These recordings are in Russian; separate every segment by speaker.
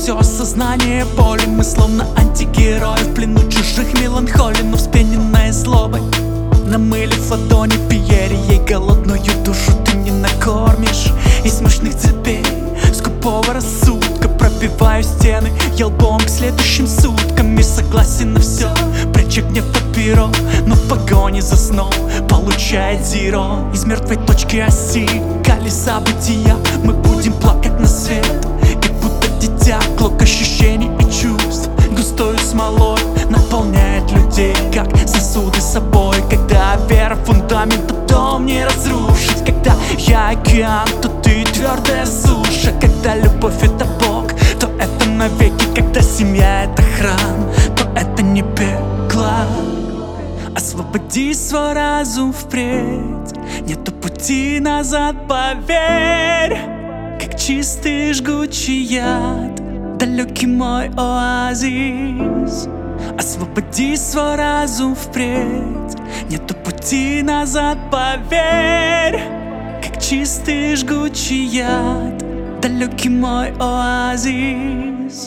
Speaker 1: все осознание боли. Мы словно антигерои в плену чужих меланхолий, но вспененная злобой намылив ладони Пьере, ей голодную душу ты не накормишь. Из мощных цепей скупого рассудка пробиваю стены я лбом к следующим суткам. Мир согласен на все, пряча гнев под перо, но в погоне за сном получает зеро. Из мертвой точки оси колеса бытия мы будем плакать на свет, как будто дитя. Клок ощущений и чувств густою смолой наполняет людей, как сосуды собой. Когда вера фундамент, то дом не разрушить. Когда я океан, то ты твердая суша. Когда любовь это Бог, то это навеки. Когда семья это храм, то это не пекло. Освободи свой разум впредь, нету пути назад, поверь. Как чистый жгучий яд, далекий мой оазис. Освободи свой разум впредь, нету пути назад, поверь. Как чистый жгучий яд, далекий мой оазис.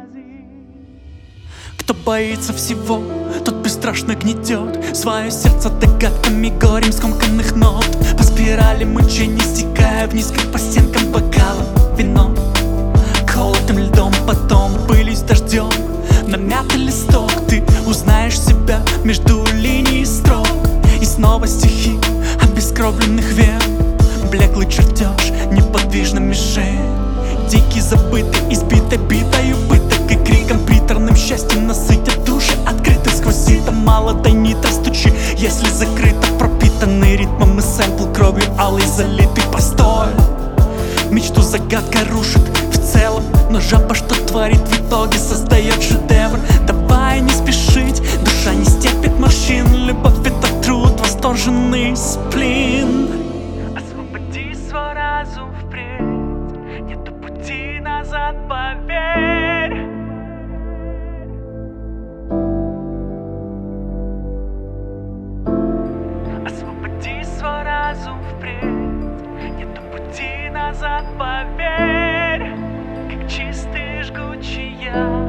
Speaker 1: Кто боится всего, тот бесстрашно гнетет свое сердце догадками, горем скомканных нот. По спирали мучений стекая вниз, как по стенкам бокалом вино, колотым льдом, потом пылись дождем. На мятый листок ты узнаешь себя между линий строк. И снова стихи обескровленных вен, блеклый чертеж, неподвижна мишень. Дикий, забытый, избитый, битою пыток и криком приторным счастьем насытят души, открытых сквозь сито. Мало тайнит растучи, если закрыто, пропитанный ритмом и сэмпл кровью алый залитый. Постой, мечту загадка рушит в целом, но жаба, что творит в итоге, создает шедевр. Давай не спешить, душа не стерпит морщин. Любовь это труд, восторженный сплин. Освободи свой разум впредь, нету пути назад, поверь. Освободи свой разум впредь, нету пути назад, поверь. Как чистый жгучий яд,